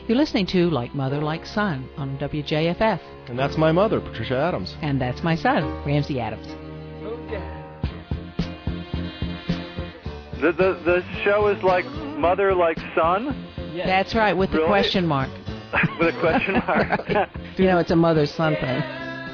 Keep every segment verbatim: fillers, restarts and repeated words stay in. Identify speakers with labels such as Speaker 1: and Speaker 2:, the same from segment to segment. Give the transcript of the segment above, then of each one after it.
Speaker 1: You're listening to Like Mother, Like Son on W J F F.
Speaker 2: And that's my mother, Patricia Adams.
Speaker 1: And that's my son, Ramsey Adams.
Speaker 3: The, the, the show is like Mother, Like Son?
Speaker 1: Yes. That's right, with
Speaker 3: really?
Speaker 1: the question mark.
Speaker 3: With a question mark.
Speaker 1: Right. You know, it's a mother-son thing.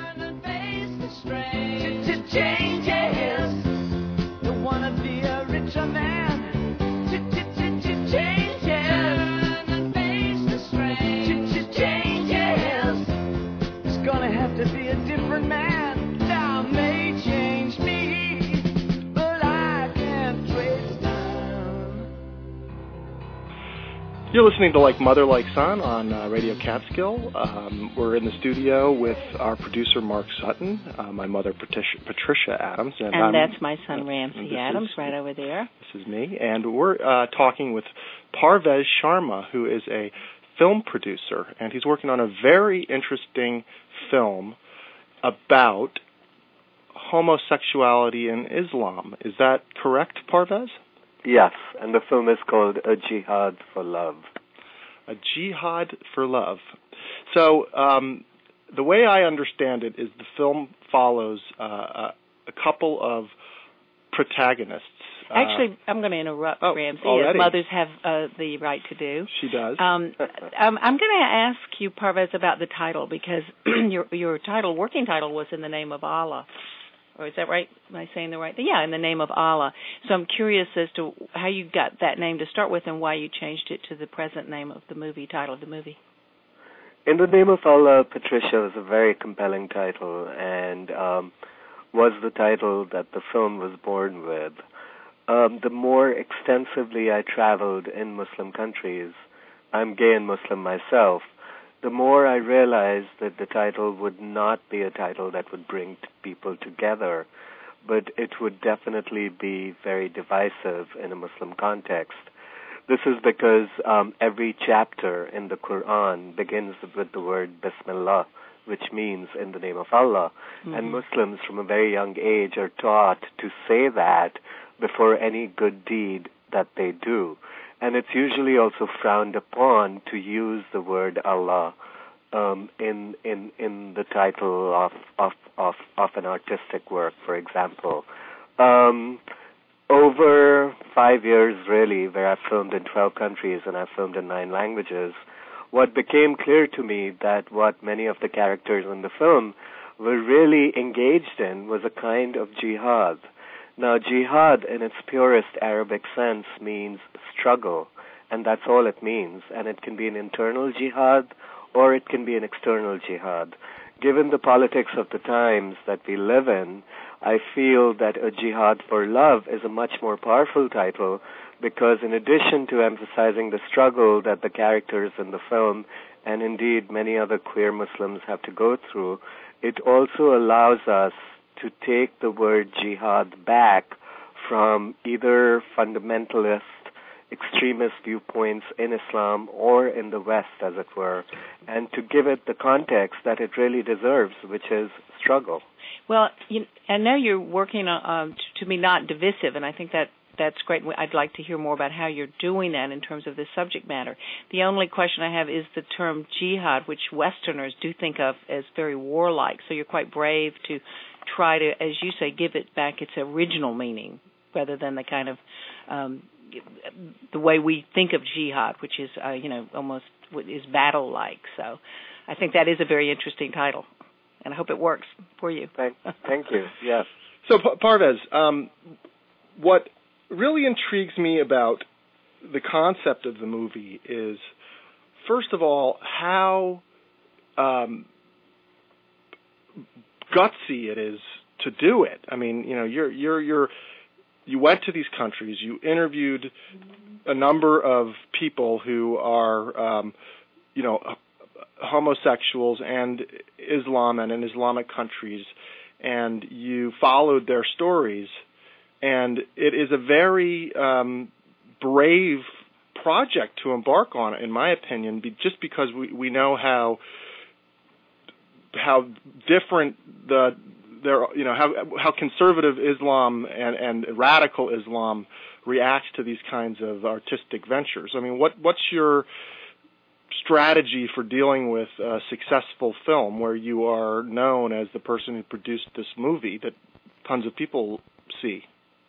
Speaker 2: You're listening to Like Mother, Like Son on uh, Radio Catskill. Um, we're in the studio with our producer, Mark Sutton, uh, my mother, Patricia, Patricia Adams.
Speaker 4: And, and that's my son, Ramsey Adams, is, right over there.
Speaker 2: This is me. And we're uh, talking with Parvez Sharma, who is a film producer, and he's working on a very interesting film about homosexuality in Islam. Is that correct, Parvez?
Speaker 5: Yes, and the film is called A Jihad for Love.
Speaker 2: A Jihad for Love. So um, the way I understand it is the film follows uh, a, a couple of protagonists.
Speaker 4: Actually, uh, I'm going to interrupt,
Speaker 2: oh,
Speaker 4: Ramsey,
Speaker 2: already?
Speaker 4: as mothers have uh, the right to do.
Speaker 2: She does.
Speaker 4: Um, um, I'm going to ask you, Parvez, about the title, because your your title, working title, was In the Name of Allah. Or is that right? Am I saying the right thing? Yeah, In the Name of Allah. So I'm curious as to how you got that name to start with and why you changed it to the present name of the movie, title of the movie.
Speaker 5: In the Name of Allah, Patricia, is a very compelling title and um, was the title that the film was born with. Um, the more extensively I traveled in Muslim countries, I'm gay and Muslim myself, the more I realized that the title would not be a title that would bring t- people together, but it would definitely be very divisive in a Muslim context. This is because um, every chapter in the Quran begins with the word Bismillah, which means in the name of Allah. Mm-hmm. And Muslims from a very young age are taught to say that before any good deed that they do. And it's usually also frowned upon to use the word Allah um, in in in the title of of of, of an artistic work, for example. Um, over five years, really, where I filmed in twelve countries and I filmed in nine languages, what became clear to me that what many of the characters in the film were really engaged in was a kind of jihad. Now, jihad in its purest Arabic sense means struggle, and that's all it means. And it can be an internal jihad or it can be an external jihad. Given the politics of the times that we live in, I feel that A Jihad for Love is a much more powerful title because in addition to emphasizing the struggle that the characters in the film and indeed many other queer Muslims have to go through, it also allows us to take the word jihad back from either fundamentalist, extremist viewpoints in Islam or in the West, as it were, and to give it the context that it really deserves, which is struggle.
Speaker 4: Well, you, I know you're working on, um, to, to be not divisive, and I think that that's great. I'd like to hear more about how you're doing that in terms of the subject matter. The only question I have is the term jihad, which Westerners do think of as very warlike, so you're quite brave to try to, as you say, give it back its original meaning rather than the kind of um, the way we think of jihad, which is, uh, you know, almost is battle-like. So I think that is a very interesting title, and I hope it works for you.
Speaker 5: Thank, thank you, yes.
Speaker 2: So, P- Parvez, um, what really intrigues me about the concept of the movie is, first of all, how um, gutsy it is to do it. I mean, you know, you're you're you're you went to these countries, you interviewed a number of people who are, um, you know, homosexuals and Islam and in Islamic countries, and you followed their stories. And it is a very um, brave project to embark on, in my opinion, be, just because we, we know how how different the there you know how how conservative Islam and, and radical Islam reacts to these kinds of artistic ventures. I mean, what what's your strategy for dealing with a successful film where you are known as the person who produced this movie that tons of people see?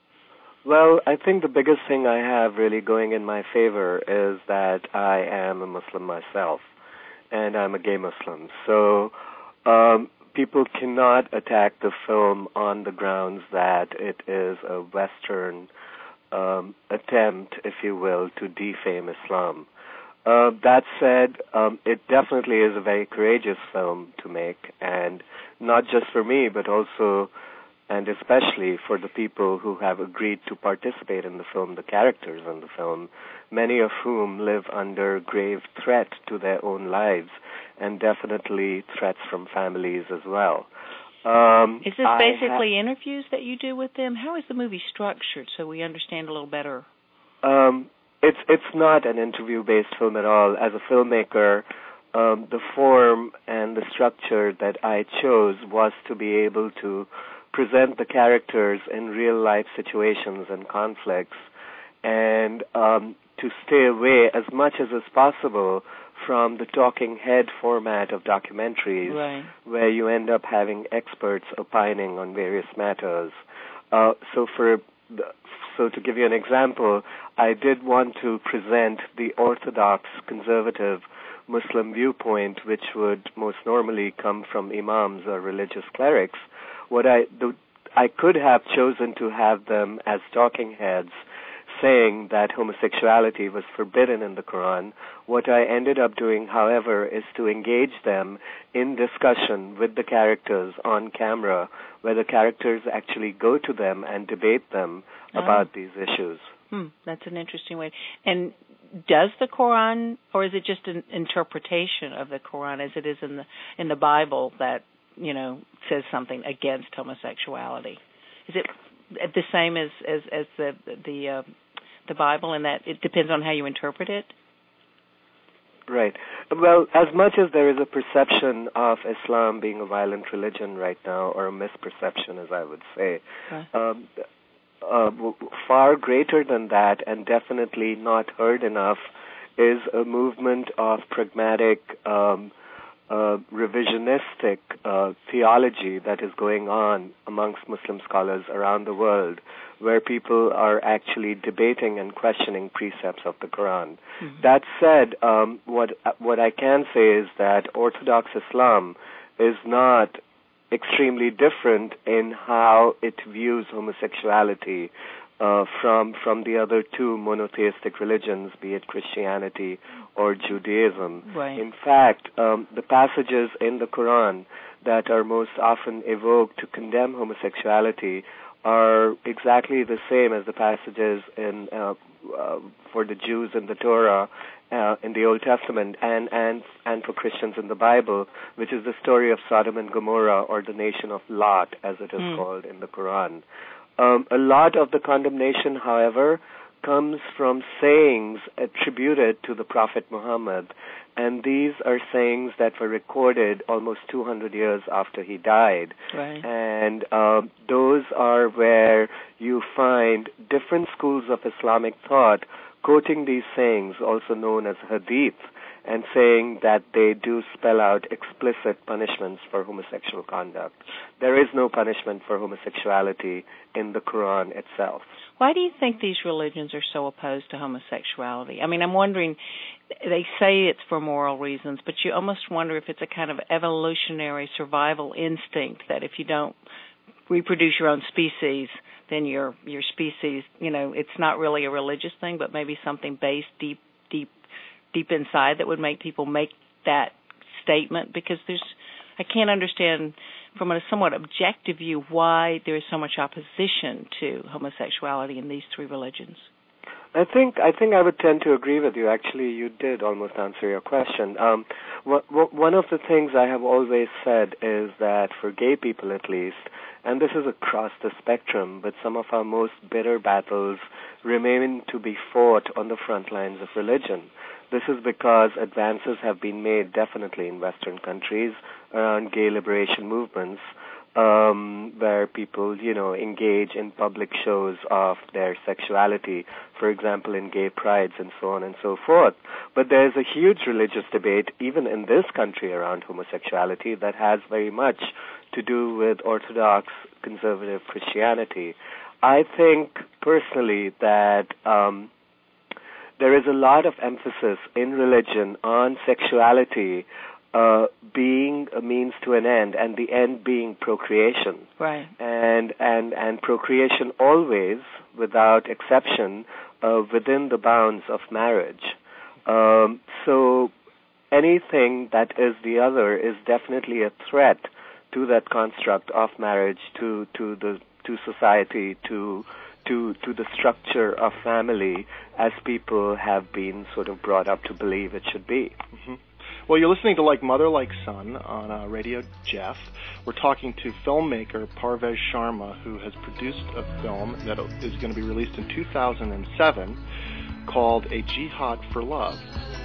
Speaker 5: Well, I think the biggest thing I have really going in my favor is that I am a Muslim myself, and I'm a gay Muslim. So um, people cannot attack the film on the grounds that it is a Western um, attempt, if you will, to defame Islam. Uh, that said, um, it definitely is a very courageous film to make, and not just for me, but also and especially for the people who have agreed to participate in the film, the characters in the film, many of whom live under grave threat to their own lives, and definitely threats from families as well. Um,
Speaker 4: is this basically ha- interviews that you do with them? How is the movie structured so we understand a little better?
Speaker 5: Um, it's it's not an interview-based film at all. As a filmmaker, um, the form and the structure that I chose was to be able to present the characters in real-life situations and conflicts, and um, to stay away as much as is possible from the talking head format of documentaries,
Speaker 4: right,
Speaker 5: where you end up having experts opining on various matters. Uh, so for the, so to give you an example, I did want to present the orthodox, conservative Muslim viewpoint, which would most normally come from imams or religious clerics. What I the, I could have chosen to have them as talking heads saying that homosexuality was forbidden in the Quran. What I ended up doing, however, is to engage them in discussion with the characters on camera, where the characters actually go to them and debate them oh. about these issues.
Speaker 4: Hmm, that's an interesting way. And does the Quran, or is it just an interpretation of the Quran as it is in the in the Bible that, you know, says something against homosexuality? Is it the same as as, as the the uh, the Bible in that it depends on how you interpret it?
Speaker 5: Right. Well, as much as there is a perception of Islam being a violent religion right now, or a misperception, as I would say,
Speaker 4: huh.
Speaker 5: um, uh, far greater than that, and definitely not heard enough, is a movement of pragmatic um Uh, revisionistic uh, theology that is going on amongst Muslim scholars around the world, where people are actually debating and questioning precepts of the Quran. Mm-hmm. That said, um, what what I can say is that Orthodox Islam is not extremely different in how it views homosexuality Uh, from from the other two monotheistic religions, be it Christianity or Judaism.
Speaker 4: Right.
Speaker 5: In fact, um, the passages in the Quran that are most often evoked to condemn homosexuality are exactly the same as the passages in uh, uh, for the Jews in the Torah, uh, in the Old Testament, and, and, and for Christians in the Bible, which is the story of Sodom and Gomorrah, or the nation of Lot, as it is mm. called in the Quran. Um, a lot of the condemnation, however, comes from sayings attributed to the Prophet Muhammad, and these are sayings that were recorded almost two hundred years after he died.
Speaker 4: Right.
Speaker 5: And uh, those are where you find different schools of Islamic thought quoting these sayings, also known as hadith, and saying that they do spell out explicit punishments for homosexual conduct. There is no punishment for homosexuality in the Quran itself.
Speaker 4: Why do you think these religions are so opposed to homosexuality? I mean, I'm wondering, they say it's for moral reasons, but you almost wonder if it's a kind of evolutionary survival instinct that if you don't reproduce your own species, then your your species, you know, it's not really a religious thing, but maybe something based deep, deep, deep inside that would make people make that statement, because there's, I can't understand from a somewhat objective view why there is so much opposition to homosexuality in these three religions.
Speaker 5: I think I think I would tend to agree with you. Actually, you did almost answer your question. Um, wh- wh- one of the things I have always said is that for gay people, at least, and this is across the spectrum, but some of our most bitter battles remain to be fought on the front lines of religion. This is because advances have been made definitely in Western countries around gay liberation movements, um, where people, you know, engage in public shows of their sexuality, for example, in gay prides and so on and so forth. But there's a huge religious debate, even in this country, around homosexuality that has very much to do with Orthodox conservative Christianity. I think, personally, that um, there is a lot of emphasis in religion on sexuality uh, being a means to an end, and the end being procreation.
Speaker 4: Right.
Speaker 5: And and and procreation always, without exception, uh, within the bounds of marriage. Um, so anything that is the other is definitely a threat to that construct of marriage, to to the to society, to to to the structure of family, as people have been sort of brought up to believe it should be.
Speaker 2: Mm-hmm. Well, you're listening to Like Mother, Like Son on uh, Radio Jeff. We're talking to filmmaker Parvez Sharma, who has produced a film that is going to be released in two thousand seven called A Jihad for Love.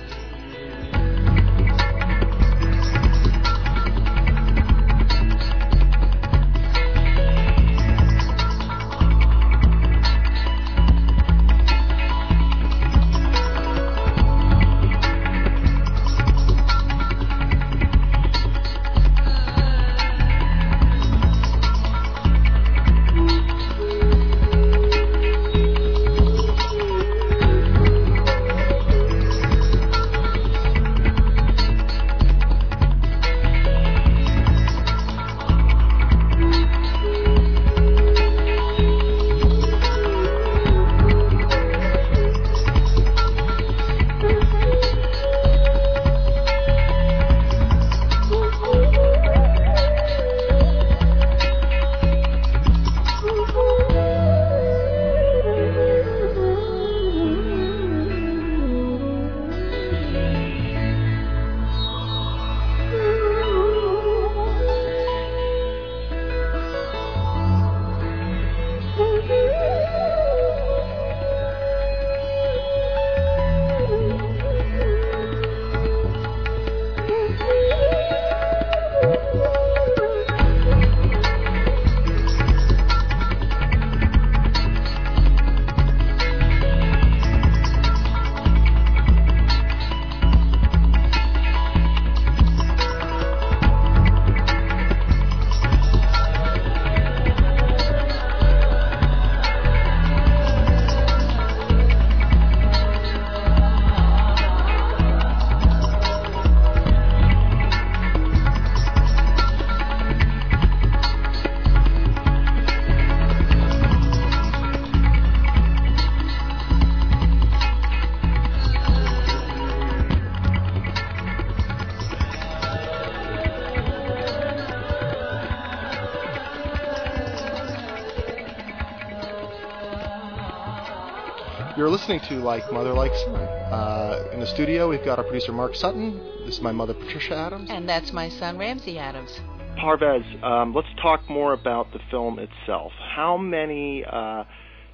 Speaker 2: You're listening to Like Mother, Like Son. Uh, in the studio, we've got our producer, Mark Sutton. This is my mother, Patricia Adams.
Speaker 1: And that's my son, Ramsey Adams.
Speaker 2: Parvez, um, let's talk more about the film itself. How many uh,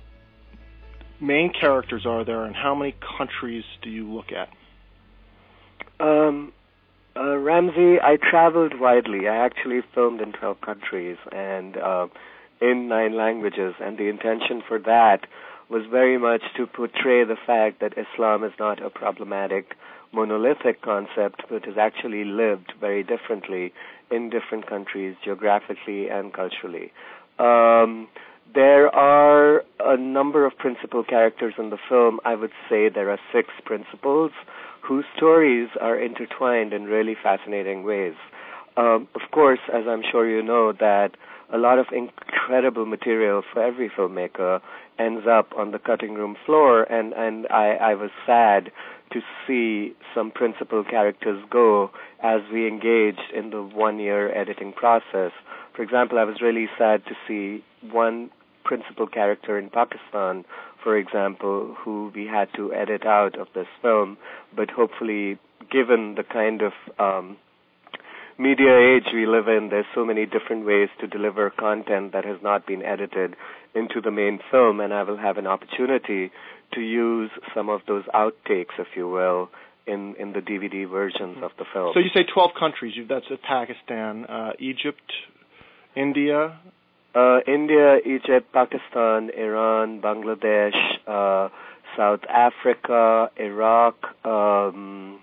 Speaker 2: main characters are there, and how many countries do you look at?
Speaker 5: Um, uh, Ramsey, I traveled widely. I actually filmed in twelve countries and uh, in nine languages, and the intention for that was very much to portray the fact that Islam is not a problematic, monolithic concept, but is actually lived very differently in different countries, geographically and culturally. Um, there are a number of principal characters in the film. I would say there are six principals whose stories are intertwined in really fascinating ways. Um, of course, as I'm sure you know, that a lot of incredible material for every filmmaker ends up on the cutting room floor, and, and I, I was sad to see some principal characters go as we engaged in the one-year editing process. For example, I was really sad to see one principal character in Pakistan, for example, who we had to edit out of this film, but hopefully, given the kind of um, media age we live in, there's so many different ways to deliver content that has not been edited into the main film, and I will have an opportunity to use some of those outtakes, if you will, in, in the D V D versions mm-hmm. of the film.
Speaker 2: So you say twelve countries. You, that's Pakistan, uh, Egypt, India?
Speaker 5: Uh, India, Egypt, Pakistan, Iran, Bangladesh, uh, South Africa, Iraq, um,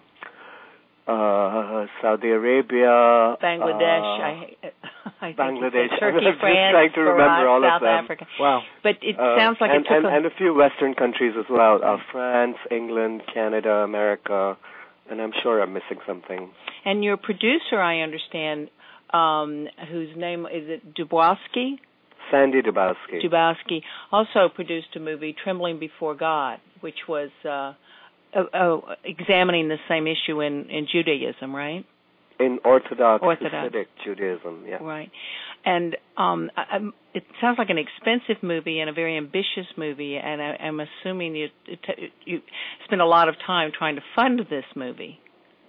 Speaker 5: uh, Saudi Arabia,
Speaker 4: Bangladesh,
Speaker 5: uh,
Speaker 4: I, I think
Speaker 5: Bangladesh.
Speaker 4: you said Turkey,
Speaker 5: I'm just
Speaker 4: France,
Speaker 5: trying to remember
Speaker 4: Iraq,
Speaker 5: all
Speaker 4: South
Speaker 5: of them.
Speaker 4: Africa.
Speaker 2: Wow.
Speaker 4: But it
Speaker 5: Uh,
Speaker 4: sounds like
Speaker 5: and,
Speaker 4: it took
Speaker 5: and,
Speaker 4: a...
Speaker 5: and a few Western countries as well, uh, France, England, Canada, America, and I'm sure I'm missing something.
Speaker 4: And your producer, I understand, um, whose name is it Dubowski?
Speaker 5: Sandy Dubowski.
Speaker 4: Dubowski also produced a movie, Trembling Before God, which was uh, uh, uh, examining the same issue in, in Judaism, right?
Speaker 5: In Orthodox,
Speaker 4: Orthodox.
Speaker 5: Hasidic Judaism, yeah.
Speaker 4: Right. And um, I, I'm, it sounds like an expensive movie and a very ambitious movie, and I, I'm assuming you, it, you spent a lot of time trying to fund this movie,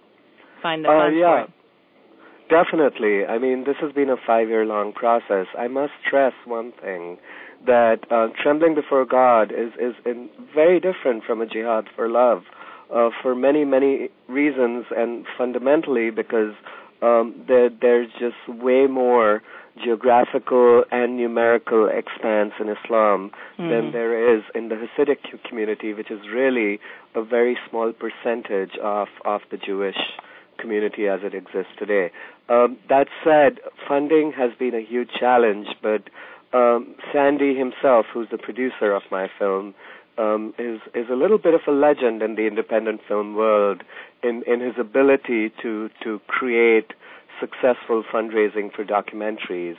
Speaker 4: find the
Speaker 5: Uh,
Speaker 4: funds
Speaker 5: yeah.
Speaker 4: for it.
Speaker 5: Definitely. I mean, this has been a five-year-long process. I must stress one thing, that uh, Trembling Before God is, is in very different from a jihad for love uh, for many, many reasons, and fundamentally because um, there, there's just way more geographical and numerical expanse in Islam mm-hmm. than there is in the Hasidic community, which is really a very small percentage of, of the Jewish community as it exists today. Um, that said, funding has been a huge challenge, but um, Sandy himself, who's the producer of my film, um, is is a little bit of a legend in the independent film world in, in his ability to, to create successful fundraising for documentaries.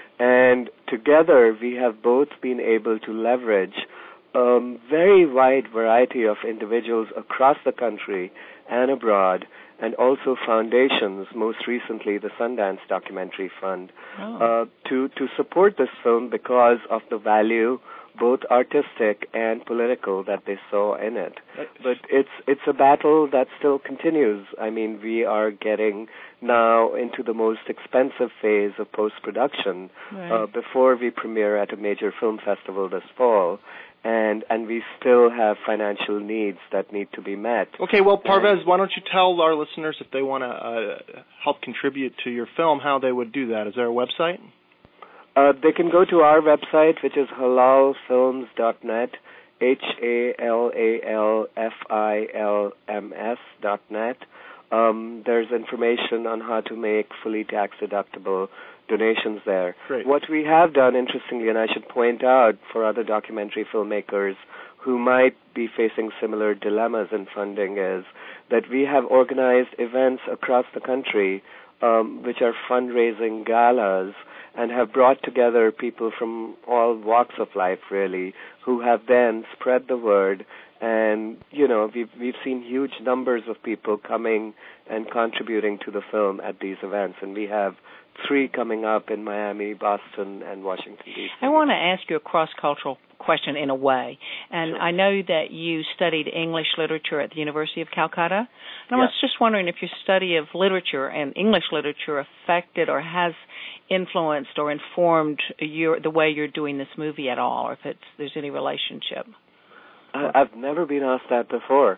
Speaker 5: And together we have both been able to leverage a um, very wide variety of individuals across the country and abroad, and also foundations, most recently the Sundance Documentary Fund, oh. uh, to, to support this film because of the value, both artistic and political, that they saw in it. But it's it's a battle that still continues. I mean, we are getting now into the most expensive phase of post-production right. uh, before we premiere at a major film festival this fall. And and we still have financial needs that need to be met.
Speaker 2: Okay, well, Parvez, why don't you tell our listeners if they want to uh, help contribute to your film, how they would do that? Is there a website?
Speaker 5: Uh, they can go to our website, which is halal films dot net, H A L A L F I L M S dot net. Um, there's information on how to make fully tax-deductible donations there.
Speaker 2: Great.
Speaker 5: What we have done, interestingly, and I should point out for other documentary filmmakers who might be facing similar dilemmas in funding, is that we have organized events across the country um, which are fundraising galas and have brought together people from all walks of life, really, who have then spread the word. And, you know, we've, we've seen huge numbers of people coming and contributing to the film at these events, and we have three coming up in Miami, Boston, and Washington, D C
Speaker 4: I want to ask you a cross-cultural question in a way. And
Speaker 5: sure.
Speaker 4: I know that you studied English literature at the University of Calcutta. And I was
Speaker 5: yeah.
Speaker 4: just wondering if your study of literature and English literature affected or has influenced or informed your, the way you're doing this movie at all, or if it's, there's any relationship.
Speaker 5: I, I've never been asked that before.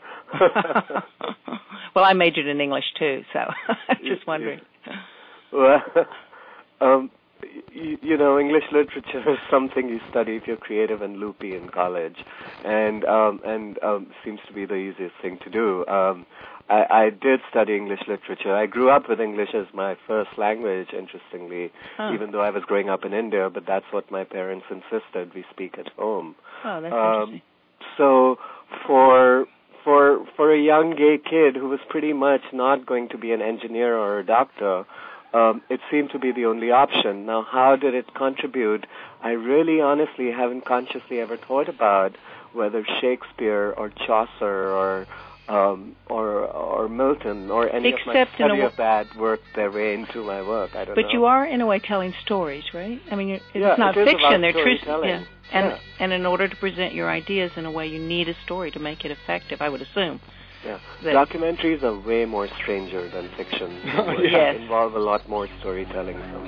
Speaker 4: Well, I majored in English, too, so I'm just wondering.
Speaker 5: Well, um, you, you know, English literature is something you study if you're creative and loopy in college, and um, and um, seems to be the easiest thing to do. Um, I, I did study English literature. I grew up with English as my first language, interestingly, huh. even though I was growing up in India, but that's what my parents insisted we speak at home.
Speaker 4: Oh, that's
Speaker 5: um,
Speaker 4: interesting.
Speaker 5: So for for for a young gay kid who was pretty much not going to be an engineer or a doctor, Um, it seemed to be the only option. Now, how did it contribute? I really honestly haven't consciously ever thought about whether Shakespeare or Chaucer or um, or or Milton or any
Speaker 4: Except
Speaker 5: of my study
Speaker 4: w-
Speaker 5: of that worked their way into my work. I don't
Speaker 4: but
Speaker 5: know.
Speaker 4: But you are, in a way, telling stories, right? I mean, it's
Speaker 5: yeah,
Speaker 4: not
Speaker 5: it is
Speaker 4: fiction.
Speaker 5: about
Speaker 4: They're true.
Speaker 5: storytelling.
Speaker 4: Yeah. And,
Speaker 5: yeah.
Speaker 4: and in order to present your ideas in a way, you need a story to make it effective, I would assume.
Speaker 5: Yeah.
Speaker 4: That
Speaker 5: Documentaries are way more stranger than fiction. They
Speaker 4: yes.
Speaker 5: involve a lot more storytelling. So.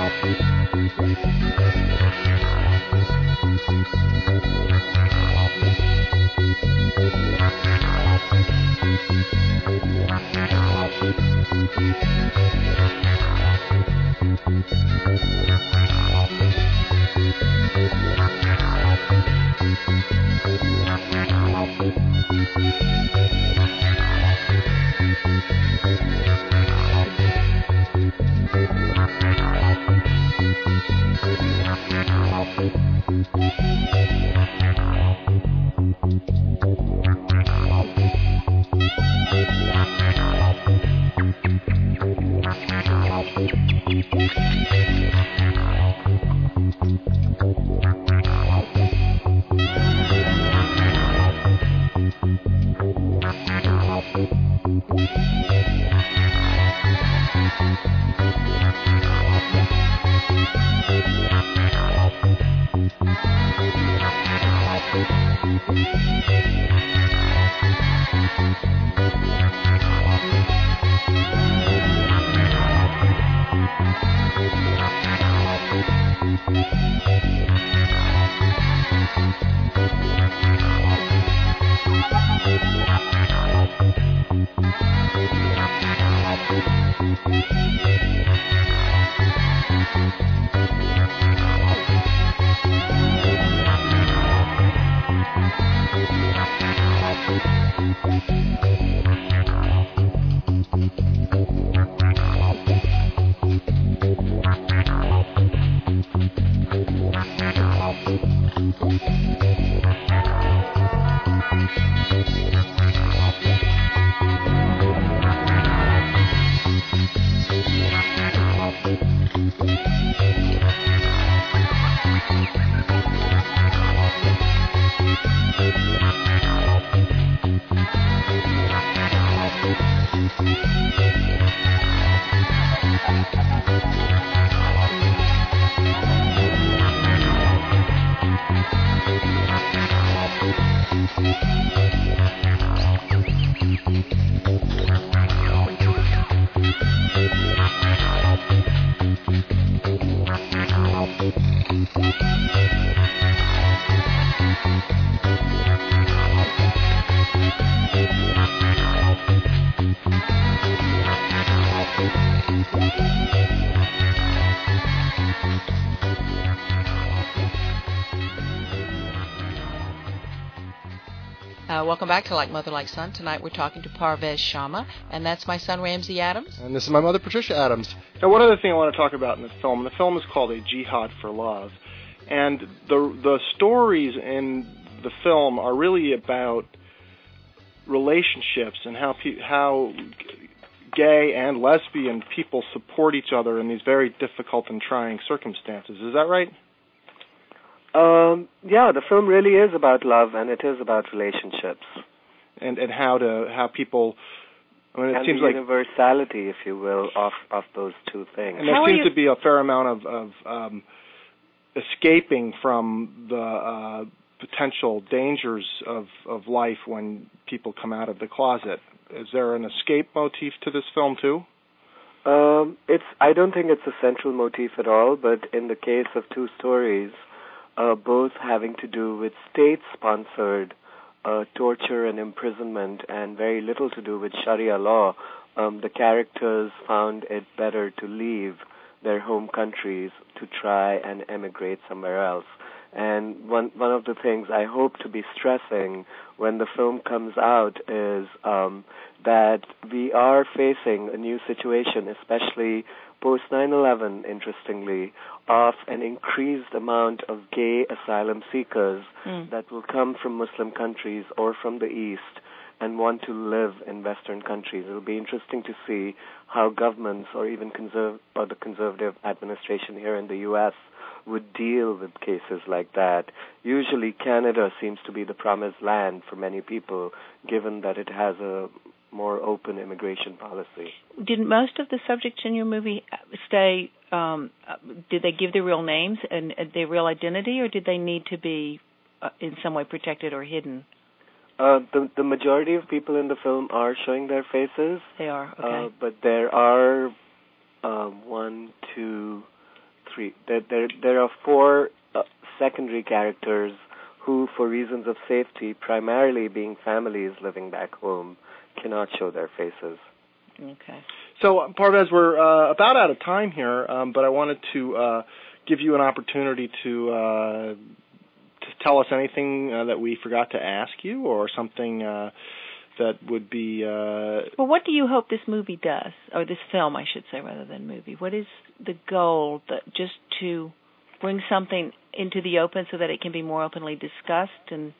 Speaker 1: Uh, welcome back to Like Mother, Like Son. Tonight we're talking to Parvez Sharma, and that's my son Ramsey Adams.
Speaker 2: And this is my mother, Patricia Adams. Now, one other thing I want to talk about in the film, the film is called A Jihad for Love, and the the stories in the film are really about relationships and how pe- how gay and lesbian people support each other in these very difficult and trying circumstances. Is that right?
Speaker 5: Um, yeah, the film really is about love, and it is about relationships.
Speaker 2: And and how to how people. I mean, it
Speaker 5: and
Speaker 2: seems
Speaker 5: the
Speaker 2: like
Speaker 5: universality, if you will, of of those two things.
Speaker 2: And there
Speaker 4: How
Speaker 2: seems
Speaker 4: you...
Speaker 2: to be a fair amount of, of um, escaping from the uh, potential dangers of, of life when people come out of the closet. Is there an escape motif to this film too?
Speaker 5: Um, it's. I don't think it's a central motif at all, but in the case of two stories, uh, both having to do with state-sponsored uh, torture and imprisonment, and very little to do with Sharia law, um, the characters found it better to leave their home countries to try and emigrate somewhere else. And one one of the things I hope to be stressing when the film comes out is um, that we are facing a new situation, especially post nine eleven, interestingly, of an increased amount of gay asylum seekers mm. that will come from Muslim countries or from the East and want to live in Western countries. It will be interesting to see how governments or even conserv- or the conservative administration here in the U S would deal with cases like that. Usually Canada seems to be the promised land for many people, given that it has a more open immigration policy.
Speaker 4: Did most of the subjects in your movie stay, um, did they give their real names and their real identity, or did they need to be uh, in some way protected or hidden?
Speaker 5: Uh, the, the majority of people in the film are showing their faces.
Speaker 4: They are, okay.
Speaker 5: Uh, but there are uh, one, two, three. There, there, there are four uh, secondary characters who, for reasons of safety, primarily being families living back home, cannot show their faces.
Speaker 4: Okay.
Speaker 2: So, Parvez, we're uh, about out of time here, um, but I wanted to uh, give you an opportunity to, uh, to tell us anything uh, that we forgot to ask you, or something uh, that would be... Uh,
Speaker 4: well, what do you hope this movie does, or this film, I should say, rather than movie? What is the goal, that just to bring something into the open so that it can be more openly discussed? And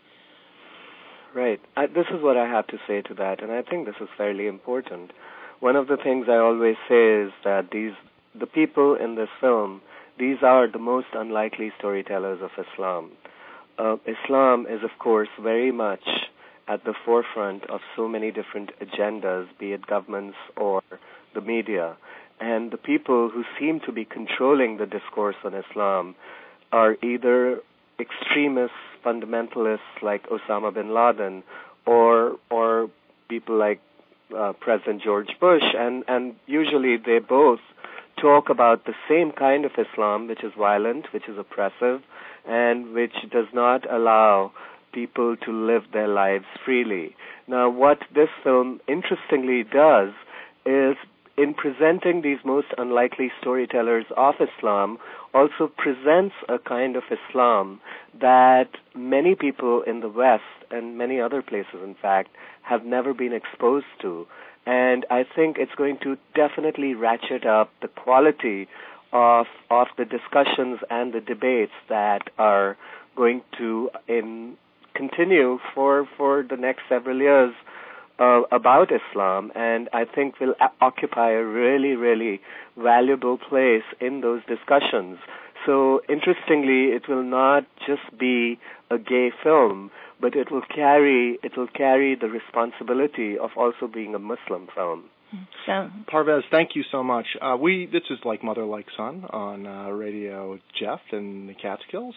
Speaker 5: Right. I, this is what I have to say to that, and I think this is fairly important. One of the things I always say is that these the people in this film, these are the most unlikely storytellers of Islam. Uh, Islam is, of course, very much at the forefront of so many different agendas, be it governments or the media. And the people who seem to be controlling the discourse on Islam are either extremists, fundamentalists like Osama bin Laden, or or people like uh, President George Bush, and, and usually they both talk about the same kind of Islam, which is violent, which is oppressive, and which does not allow people to live their lives freely. Now, what this film interestingly does is, in presenting these most unlikely storytellers of Islam, also presents a kind of Islam that many people in the West, and many other places, in fact, have never been exposed to. And I think it's going to definitely ratchet up the quality of of the discussions and the debates that are going to in, continue for, for the next several years Uh, about Islam, and I think will a- occupy a really, really valuable place in those discussions. So, interestingly, it will not just be a gay film, but it will carry it will carry the responsibility of also being a Muslim film.
Speaker 4: So,
Speaker 2: Parvez, thank you so much. Uh, we this is Like Mother Like Son on uh, Radio Jeff in the Catskills,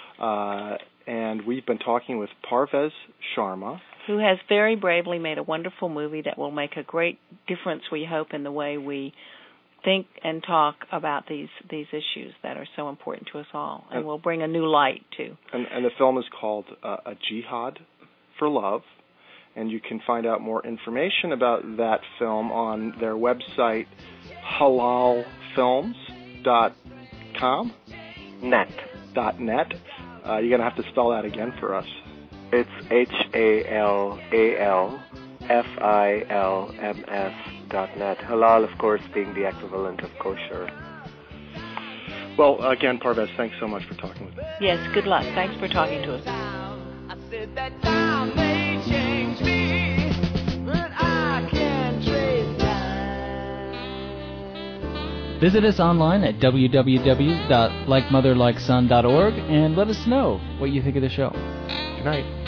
Speaker 2: uh, and we've been talking with Parvez Sharma,
Speaker 4: who has very bravely made a wonderful movie that will make a great difference, we hope, in the way we think and talk about these these issues that are so important to us all, and, and will bring a new light to.
Speaker 2: And, and the film is called uh, A Jihad for Love, and you can find out more information about that film on their website, halal films dot com.
Speaker 5: Net.
Speaker 2: Dot net. Uh, you're going to have to spell that again for us.
Speaker 5: It's H A L A L F I L M S dot net. Halal, of course, being the equivalent of kosher.
Speaker 2: Well, again, Parvez, thanks so much for talking with me.
Speaker 4: Yes, good luck. Thanks for talking to us.
Speaker 6: I said that time may change me, but I can't trace time.
Speaker 7: Visit us online at w w w dot like mother like son dot org and let us know what you think of the show.
Speaker 2: Good night.